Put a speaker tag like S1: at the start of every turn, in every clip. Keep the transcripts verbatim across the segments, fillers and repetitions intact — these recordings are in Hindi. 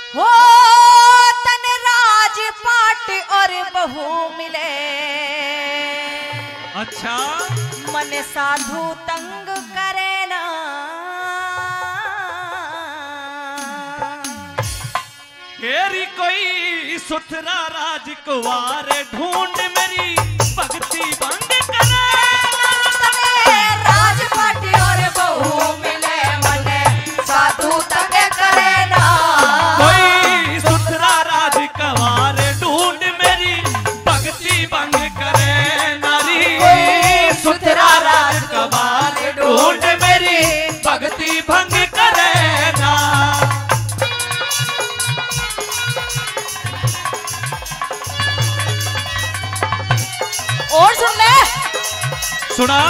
S1: हो तन राजपाट और बहू मिले।
S2: अच्छा
S1: मन साधु तंग करे ना।
S2: केरी कोई सुथरा राजकुमार ढूंढ मेरी भक्ति बंद करे।
S1: राजपाट और बहू मिले मन साधु तंग करे ना।
S2: कोई सुथरा राजकुमार ढूंढ मेरी भक्ति भंग करे नारी। सुथरा राजकुमार ढूंढ मेरी भक्ति भंग करे ना।
S1: और सुन ले।
S2: सुना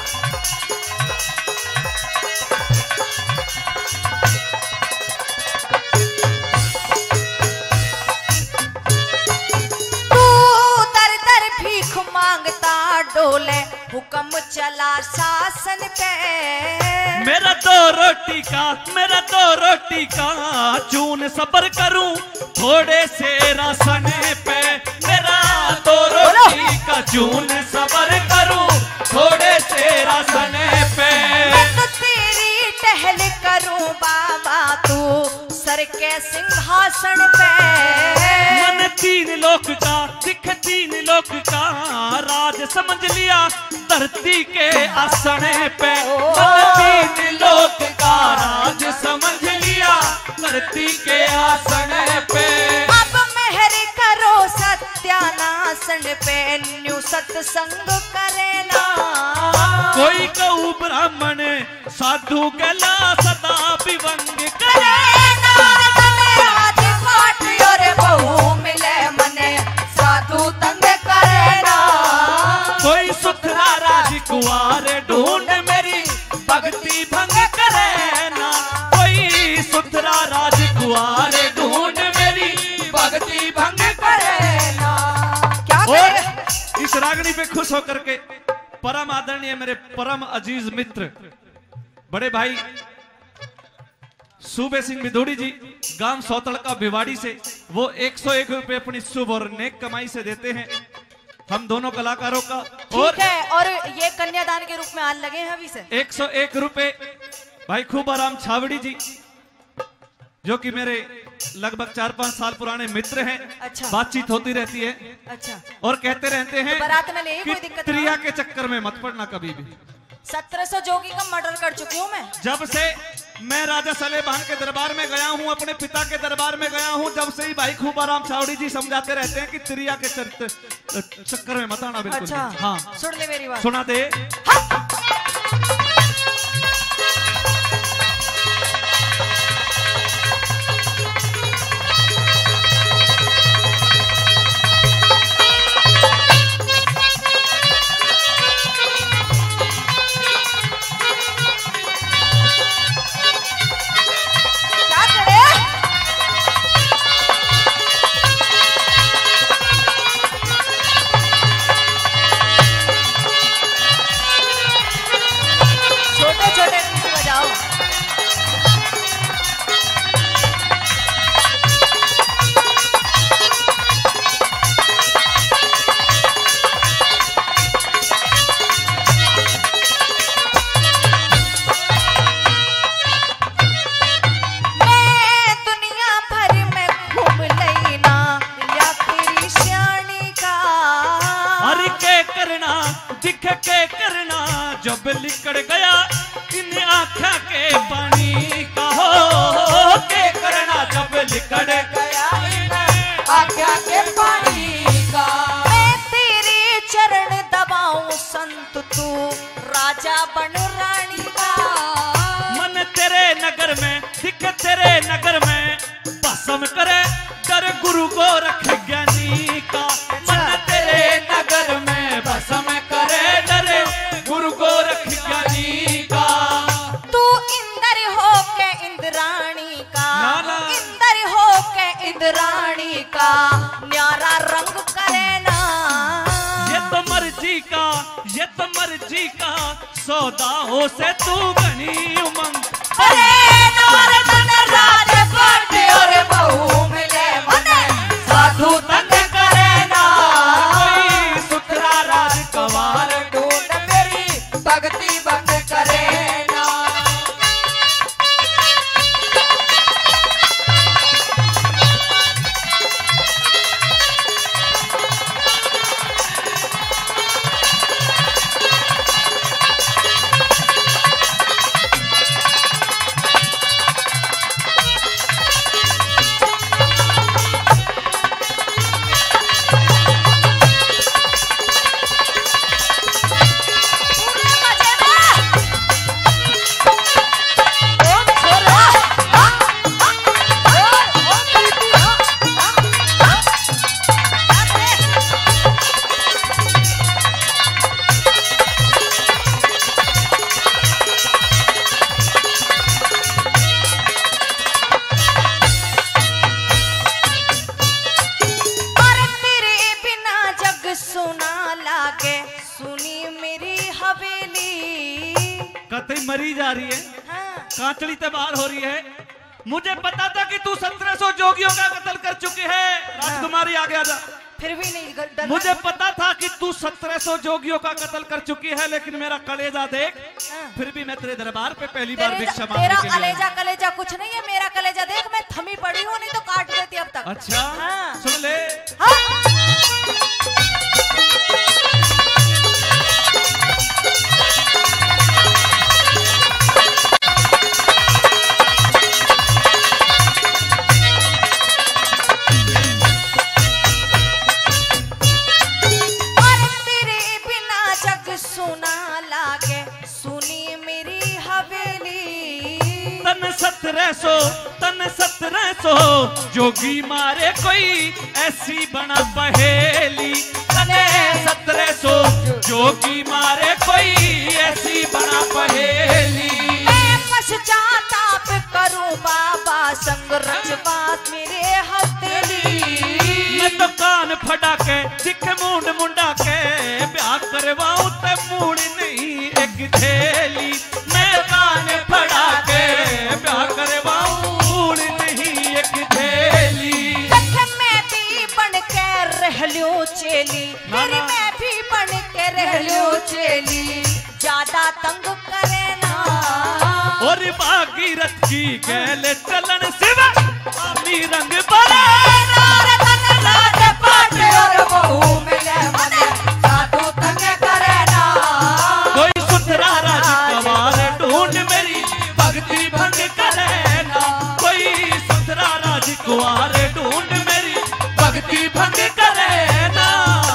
S1: मांगता डोले हुक्म चला शासन पे।
S2: मेरा दो रोटी का मेरा दो रोटी का चून सबर करूं थोड़े से राशन पे। मेरा दो रोटी का चून सबर करूं थोड़े से राशन पे।
S1: मैं तो तेरी टहल करूं बाबा तू सर के सिंहासन पे।
S2: मन तीन लोक का दिख तीन लोक का राज समझ लिया धरती के आसन पे। मन तीन लोक का राज समझ लिया धरती के आसन पे।
S1: अब मेहर करो सत्यानाशन पे न्यू सत्संग करे ना।
S2: कोई कहू ब्राह्मण साधु गला सदा विवंग करे ना।
S1: राजपाट और बहू मिले मने साधु तंग करे ना।
S2: कोई सुथरा राजकुमार ढूंढ मेरी भक्ति भंग करे ना। कोई सुथरा राजकुमार ढूंढ मेरी भक्ति भंग करे ना।
S1: क्या
S2: और इस रागनी पे खुश होकर के परम आदरणीय मेरे परम अजीज मित्र बड़े भाई सूबे सिंह मिधोड़ी जी गांव सौतड़ का भिवाड़ी से वो एक सौ एक रुपए अपनी शुभ और नेक कमाई से देते हैं हम दोनों कलाकारों का। और
S1: ठीक है, और ये कन्यादान के रूप में आज लगे हैं अभी से
S2: एक सौ एक रुपए भाई खूबाराम छावड़ी जी जो कि मेरे लगभग चार पांच साल पुराने मित्र हैं।
S1: अच्छा।
S2: बातचीत होती रहती है।
S1: अच्छा।
S2: और कहते रहते हैं
S1: तो बारात में ले
S2: कि
S1: कोई दिक्कत
S2: त्रिया के चक्कर में मत पड़ना कभी भी।
S1: सत्रह सौ जोगी का मर्डर कर चुकी हूँ मैं।
S2: जब से मैं राजा सलेमान के दरबार में गया हूँ अपने पिता के दरबार में गया हूँ जब से ही भाई खूबाराम छावड़ी जी समझाते रहते हैं कि त्रिया के चक्कर में मत आना। बिल्कुल।
S1: अच्छा।
S2: हाँ
S1: सुन ले मेरी बात।
S2: सुना दे। जब लिकड़ गया इन आँखा के पानी का हो के करना जब लिकड़ गया इन
S1: आँखा के पानी का। मैं तेरे चरण दबाऊं संत तू राजा बन रानी का।
S2: मन तेरे नगर में दिख तेरे नगर में भस्म करे डर गुरु को रख ज्ञानी का। मन तेरे नगर में भस्म करे डर गुरु को रख ज्ञानी का।
S1: तू इंदर हो के इंद्राणी का।
S2: नाना।
S1: इंदर हो के इंद्राणी का न्यारा रंग करे ना।
S2: ये तो मर्जी का ये तो मर्जी का सौदा हो से तू घनी उमंग।
S1: अरे नारदन राजपाट और बहू
S2: कतई मरी जा रही है,
S1: हाँ।
S2: कांचड़ी तबार हो रही है। मुझे पता था कि तू सत्रह सौ जोगियों का कत्ल कर चुकी है। राजकुमारी आगे आ जा।
S1: फिर भी नहीं डरना।
S2: मुझे पता था कि तू सत्रह सौ जोगियों का कत्ल कर चुकी है, लेकिन मेरा कलेजा देख।
S1: हाँ।
S2: फिर भी मैं तेरे दरबार पे पहली बार
S1: तेरे-
S2: भिक्षा मांगने
S1: तेरा
S2: के लिए आया।
S1: कलेजा कलेजा कुछ नहीं है, मेरा कलेजा देख, मैं थमी पड़ी हूँ, नहीं तो काट देती अब तक।
S2: अच्छा,
S1: हाँ।
S2: सुन ले।
S1: हाँ।
S2: सत्रह सौ तन सत्रह सौ जोगी मारे कोई ऐसी बना पहेली। तने सत्रह सौ जोगी मारे कोई ऐसी बना पहेली।
S1: मैं पश्चाताप करूं बाबा संग रजबात मेरे हथेली।
S2: मैं तो कान फटा के दिख मुंड मुंडा के ब्याह करवाऊं ते मूड नहीं एक थैली। मैं कान फटा के ब्याह करवाऊं मूड नहीं एक थैली।
S1: मैं भी बन के रह लूं चेली, तेरी मैं भी बन के रह लूं चेली। ज्यादा तंग करे ना
S2: और बागी रथ की गैल चलन सिवा आमी रंग बने
S1: नार तन लाज पाट और बहू मिले मने साधु तंग करे ना।
S2: कोई सुथरा राजकुमार ढूंढ मेरी भक्ति भंग करे ना। कोई सुथरा राजकुमार ढूंढ मेरी भक्ति भंग करे ना।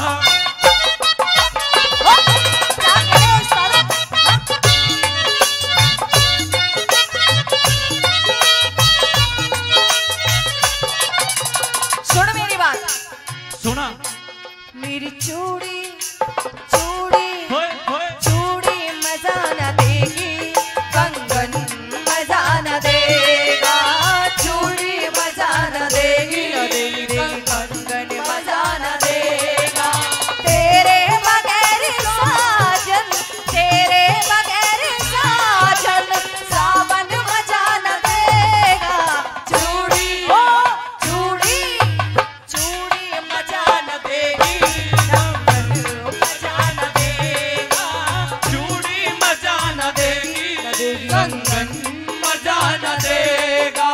S2: सुना
S1: मेरी चूड़ी चूड़ी
S2: होए होए
S1: चूड़ी मजा न देगी, कंगन मजा न देगा। चूड़ी मजा न देगी, कंगन मजा न देगा। तेरे बगैर साजन तेरे बगैर साजन सावन मजा न देगा। चूड़ी ओ चूड़ी चूड़ी मजा न देगी, कंगन मजा न देगा।
S2: चूड़ी मजा न देगी कंगन मजा न देगा।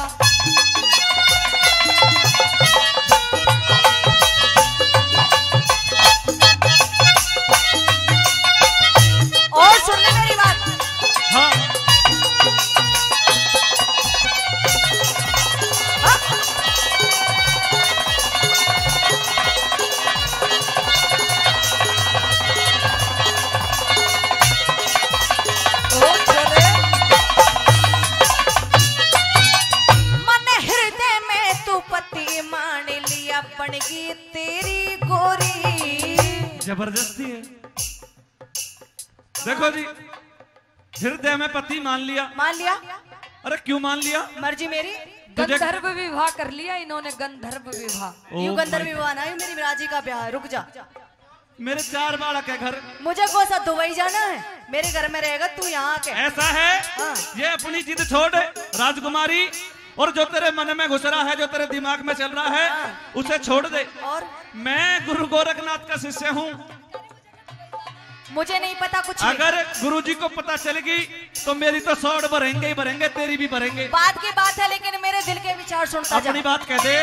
S1: और सुन ले मेरी बात।
S2: हाँ
S1: मन हृदय में तू पति मान लिया, बनगी तेरी गोरी।
S2: जबरदस्ती है। देखो जी, हृदय में पति मान लिया।
S1: मान लिया,
S2: अरे क्यों मान लिया?
S1: मर्जी मेरी।
S2: तुझे-
S3: गंधर्व विवाह कर लिया इन्होंने, गंधर्व विवाह।
S2: ओ
S1: यू गंधर्व
S2: भाई।
S1: विवाह ना, यू मेरी राजी का ब्याह। रुक जा,
S2: मेरे चार बालक है घर।
S1: मुझे कौन सा दुबई जाना है? मेरे घर में रहेगा तू, यहाँ के।
S2: ऐसा है,
S1: हाँ।
S2: ये अपनी जिद छोड़ राजकुमारी, और जो तेरे मन में घुस रहा है, जो तेरे दिमाग में चल रहा है,
S1: हाँ।
S2: उसे छोड़ दे।
S1: और
S2: मैं गुरु गोरखनाथ का शिष्य हूँ।
S1: मुझे नहीं पता कुछ भी।
S2: अगर गुरुजी को पता चलेगी तो मेरी तो सौड़ भरेंगे ही भरेंगे, तेरी भी भरेंगे।
S1: बात की बात है, लेकिन मेरे दिल के विचार सुनता जा।
S2: अपनी बात कह दे।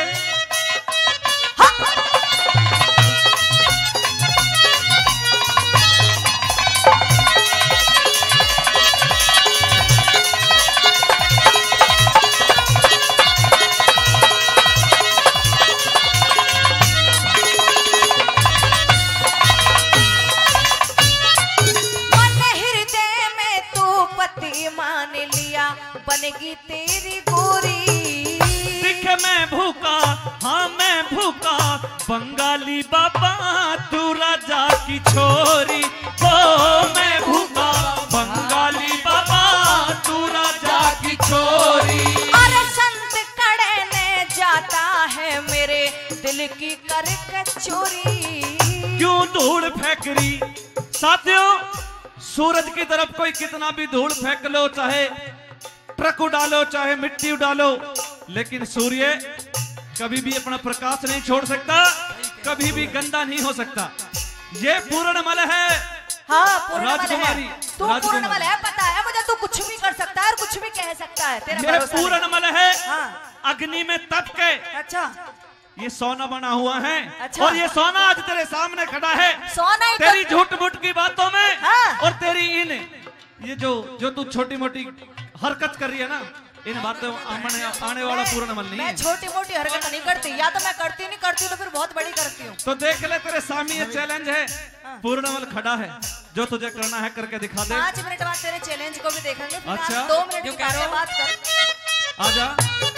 S1: मन हृदय में तू पति मान लिया, बनेगी तेरी गोरी।
S2: दिख मैं भूखा, हाँ मैं भूखा, बंगाली बाबा तू राजा की छोरी। ओ मैं भूखा, बंगाली बाबा तू राजा की छोरी।
S1: और संत कड़े ने जाता है मेरे दिल की कर चोरी।
S2: क्यों धूल फेंक रही साथियों, सूरज की तरफ कोई कितना भी धूल फेंक लो, चाहे ट्रक उडालो, चाहे मिट्टी उडालो, लेकिन सूर्य कभी भी अपना प्रकाश नहीं छोड़ सकता, कभी भी गंदा नहीं हो सकता। ये पूर्णमल है।
S1: हाँ पूर्णमल
S2: राजकुमारी,
S1: है। तू पूर्णमल है, पता है मुझे। तू कुछ भी कर सकता है और कुछ भी कह सकता है। तेरा
S2: ये पूर्णमल है।
S1: हाँ।
S2: अग्नि में तप के
S1: अच्छा
S2: ये सोना बना हुआ है।
S1: अच्छा।
S2: और ये सोना आज तेरे सामने खड़ा है।
S1: सोना ही
S2: तेरी झूठ मूठ की बातों में।
S1: हाँ।
S2: और तेरी इन ये जो जो तू छोटी मोटी हरकत कर रही है ना, इन बातों आने, आने वाला पूर्णमल नहीं है।
S1: मैं छोटी मोटी हरकत नहीं करती, या तो मैं करती नहीं करती तो फिर बहुत बड़ी करती हूँ।
S2: तो देख ले, तेरे सामने ये चैलेंज है। पूर्णमल खड़ा है, जो तुझे करना है करके दिखा दे।
S1: पाँच मिनट बाद तेरे चैलेंज को भी देखेंगे।
S2: अच्छा।
S1: दो मिनट की बातें बात कर।
S2: आजा।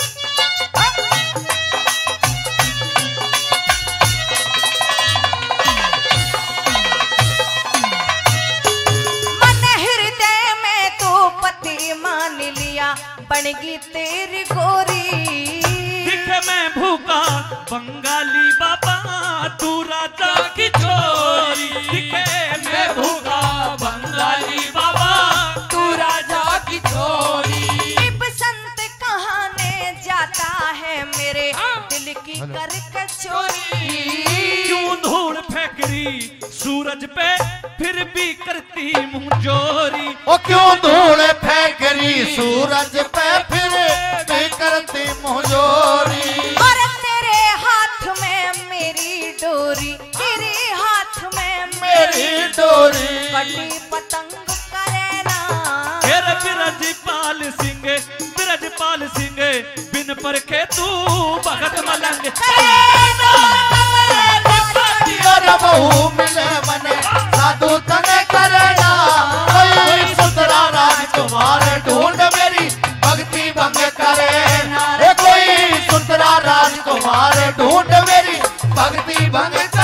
S1: मान लिया बनेगी तेरी गोरी।
S2: दिखे मैं भूखा बंगाली बाबा, तू राजा की छोरी। दिखे मैं भूखा बंगाली बाबा, तू राजा की छोरी।
S1: बसंत कहाने जाता है मेरे दिल की कर कचोरी।
S2: क्यों धूल फेंक रही सूरज पे, फिर भी करती मुंह जोरी।
S4: ओ क्यों धूल फेंक रही सूरज पे, फिर भी करती मुंह जोरी।
S1: और तेरे हाथ में मेरी डोरी, तेरे हाथ में
S4: मेरी डोरी।
S1: कटी पतंग करेना।
S2: फिर बिरजपाल सिंह, बिरजपाल सिंह, बिन परखे तू भगत मलंग।
S4: बहू मिले मने साधु तने करना। कोई सुतरा राजकुमार ढूंढ मेरी भक्ति भंग करे। कोई सुतरा राजकुमार ढूंढ मेरी भक्ति भंग